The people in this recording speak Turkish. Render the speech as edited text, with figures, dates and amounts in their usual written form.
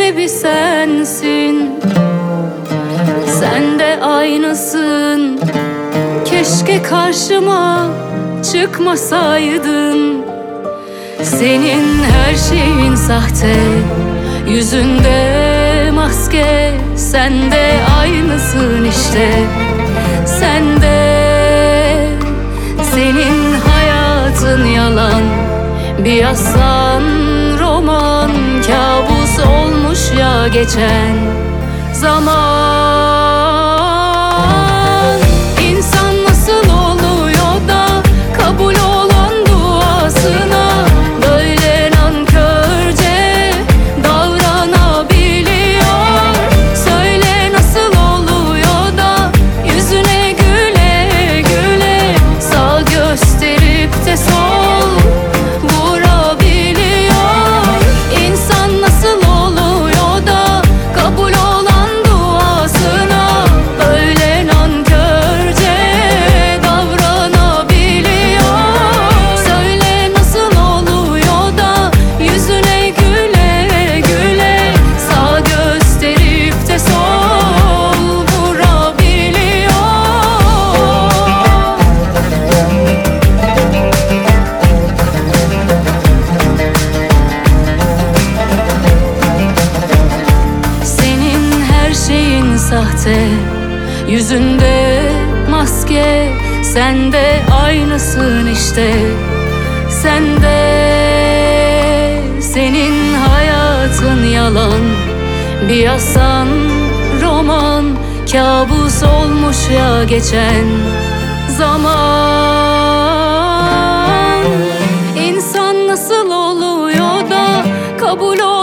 sebebi sensin. Sen de aynısın. Keşke karşıma çıkmasaydın. Senin her şeyin sahte, yüzünde maske. Sen de aynısın işte. Sen de, senin hayatın yalan, bir aslan roman, kabus olmuş ya geçen zaman. İnsan nasıl oluyor da kabul olan duasına böyle nankörce davranabiliyor? Söyle nasıl oluyor da yüzüne güle güle sağ gösterip de sol vurabiliyor? İnsan nasıl oluyor da kabul olan duasına öyle nankörce davranabiliyor? Söyle nasıl oluyor da yüzüne güle güle sağ gösterip de sol vurabiliyor? Senin her şeyin sahte, yüzünde maske. Sen de aynısın işte. Sen de, senin hayatın yalan, bir aslan roman, kabus olmuş ya geçen zaman. İnsan nasıl oluyor da kabul